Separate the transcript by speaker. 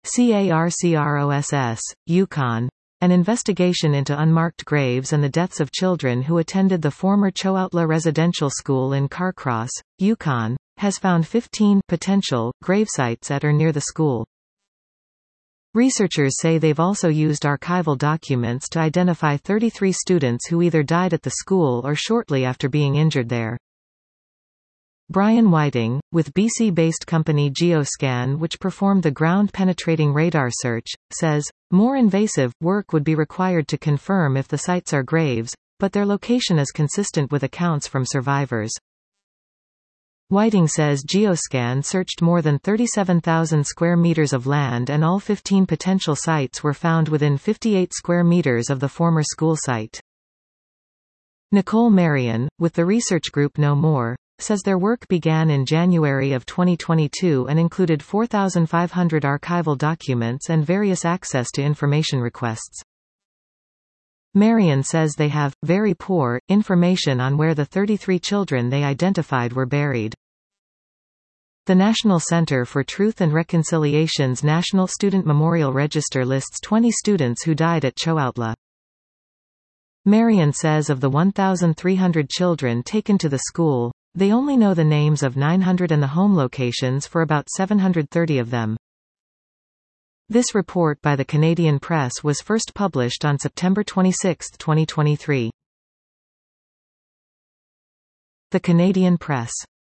Speaker 1: CARCROSS, Yukon. An investigation into unmarked graves and the deaths of children who attended the former Choautla Residential School in Carcross, Yukon, has found 15 potential gravesites at or near the school. Researchers say they've also used archival documents to identify 33 students who either died at the school or shortly after being injured there. Brian Whiting, with BC-based company Geoscan, which performed the ground-penetrating radar search, says, more invasive work would be required to confirm if the sites are graves, but their location is consistent with accounts from survivors. Whiting says Geoscan searched more than 37,000 square meters of land and all 15 potential sites were found within 58 square meters of the former school site. Nicole Marion, with the research group Know More, says their work began in January of 2022 and included 4,500 archival documents and various access to information requests. Marion says they have very poor information on where the 33 children they identified were buried. The National Center for Truth and Reconciliation's National Student Memorial Register lists 20 students who died at Choautla. Marion says of the 1,300 children taken to the school, they only know the names of 900 and the home locations for about 730 of them. This report by the Canadian Press was first published on September 26, 2023. The Canadian Press.